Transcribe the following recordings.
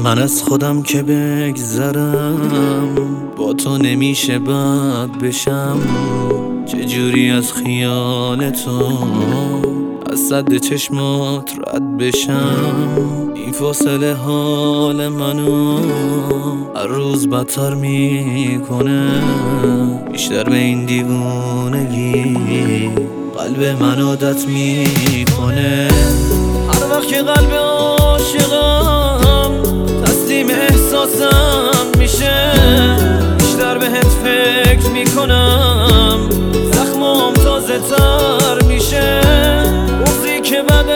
من از خودم که بگذرم، با تو نمیشه بد بشم. چجوری از خیال تو از سد چشمات رد بشم. این فاصله حال منو هر روز بدتر میکنه، بیشتر به این دیوونگی قلب من عادت میکنه. هر وقت که قلب عاشقم تسلیم احساسم میشه، بیشتر بهت فکر میکنم، زخمام تازه تر میشه. بغضی که بعد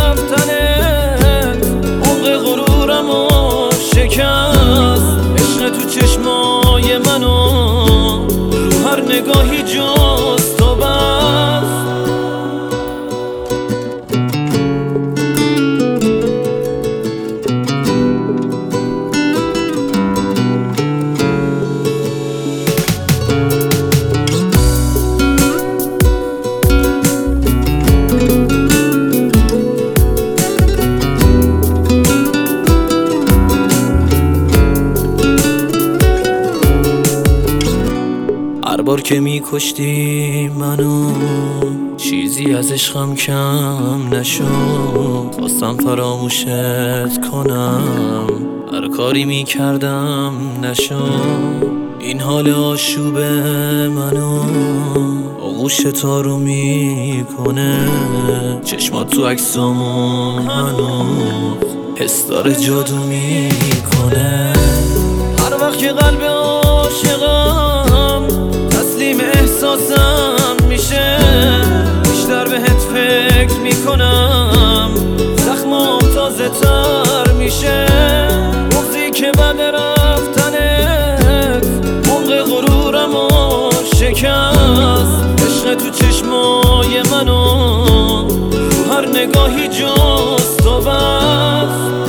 رفتنت عمق غرورمو شکست. عشق تو چشمای منو رو هر نگاهی جز تو بست. هر بار که میکشتی منو چیزی از عشقم کم نشد. خواستم فراموشت کنم، هر کاری میکردم نشد. این حال آشوب منو آغوش تارو میکنه، چشمات تو عکسامون هنوز حس داره جادو میکنه. هر وقت که قلب عاشقم تسلیم احساسم میشه، بیشتر بهت فکر میکنم، زخمام تازه تر میشه. بغضی که بعد رفتنت عمق غرورمو شکست. عشق تو چشمای منو رو هر نگاهی جز تو بست.